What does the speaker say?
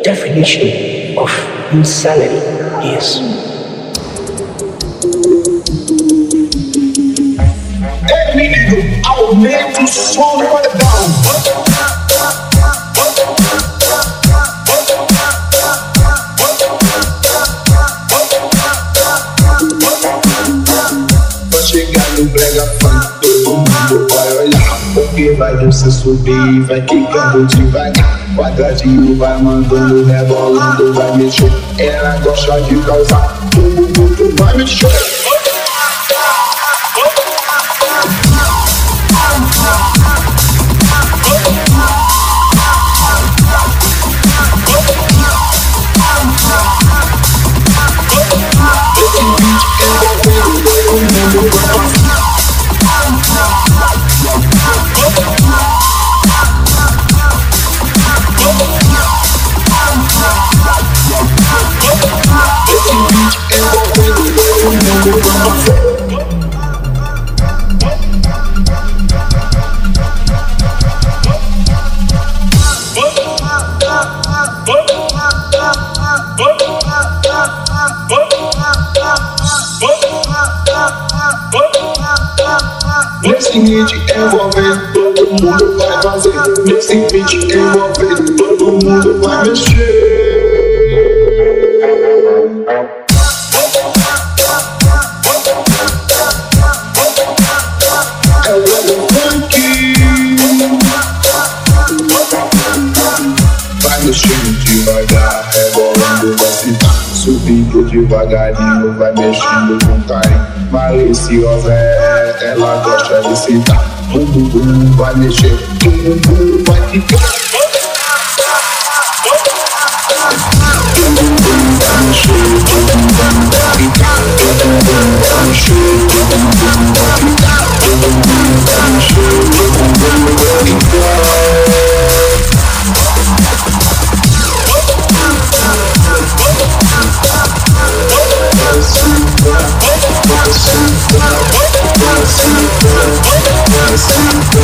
definition of insanity is. Hey, menino, aumenta o som do paredão. Vai chegar no brega funk, todo mundo vai olhar, porque vai você subir, vai quicando devagar. Quadradinho vai mandando, rebolando, vai mexer. Ela gosta de causar, todo mundo vai mexer. Nesse beat envolvendo, todo mundo vai fazer. Nesse beat envolvendo, todo mundo vai mexer. É o Brega Funk. Vai mexendo devagar, rebolando, vai sentar. Subindo devagarinho, vai mexendo com carinho. Maliciosa ela gosta de sentar. O bumbum vai mexer, o bumbum vai ficar. O bumbum vai mexer, o bumbum vai ficar. O bumbum vai mexer, o bumbum vai ficar. O bumbum vai mexer, o bumbum vai ficar. Vai